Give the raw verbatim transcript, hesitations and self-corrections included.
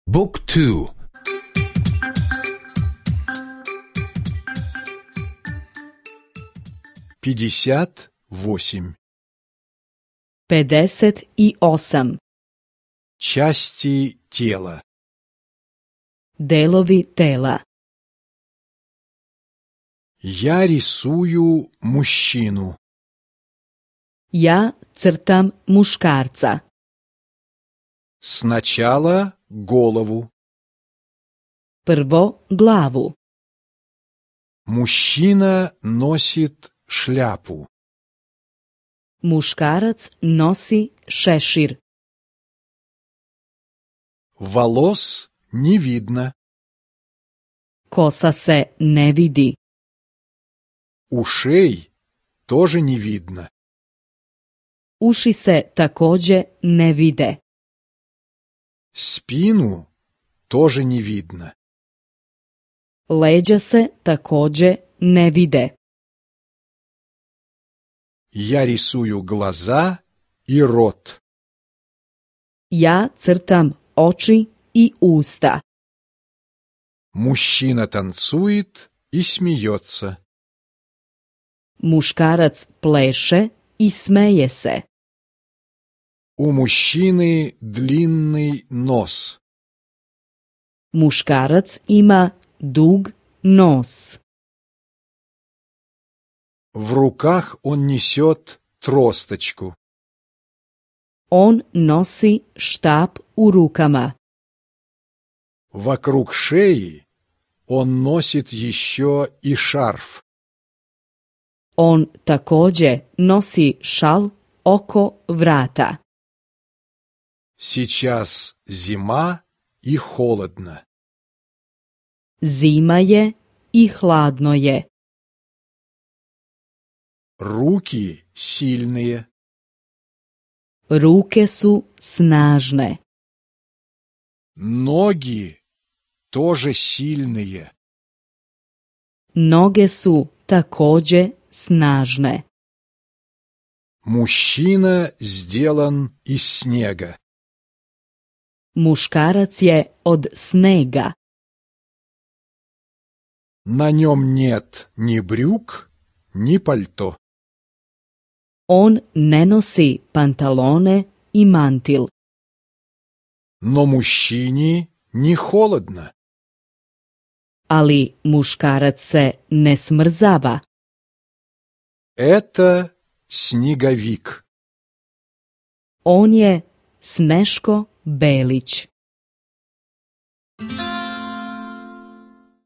بوك تو. пятьдесят восемь. pedeset i osam. Части тела. Delovi tela. Я рисую мужчину. Ja crtam muškarca. Сначала голову. Prvo glavu. Мужчина носит шляпу. Muškarac nosi šešir. Волос не видно. Kosa se ne vidi. Ушей тоже не видно. Uši se takođe ne vide. Спину тоже не видно. Leđa se takođe ne vide. Я рисую глаза и рот. Ja crtam oči i usta. Мужчина танцует и смеется. Muškarac pleše i smeje se. У мужчины длинный нос. Muškarac ima dug nos. В руках он несет тросточку. On nosi štap u rukama. Вокруг шеи он носит еще и шарф. On takođe nosi šal oko vrata. Сейчас зима и холодно. Zima je i hladno je. Руки сильные. Ruke su snažne. Ноги тоже сильные. Noge su takođe snažne. Мужчина сделан из снега. Muškarac je od snega. На нем нет ни брюк, ни пальто. On ne nosi pantalone i mantil. Но мужчине не холодно. Ali muškarac se ne smrzava. Это снеговик. On je Sneško Belić.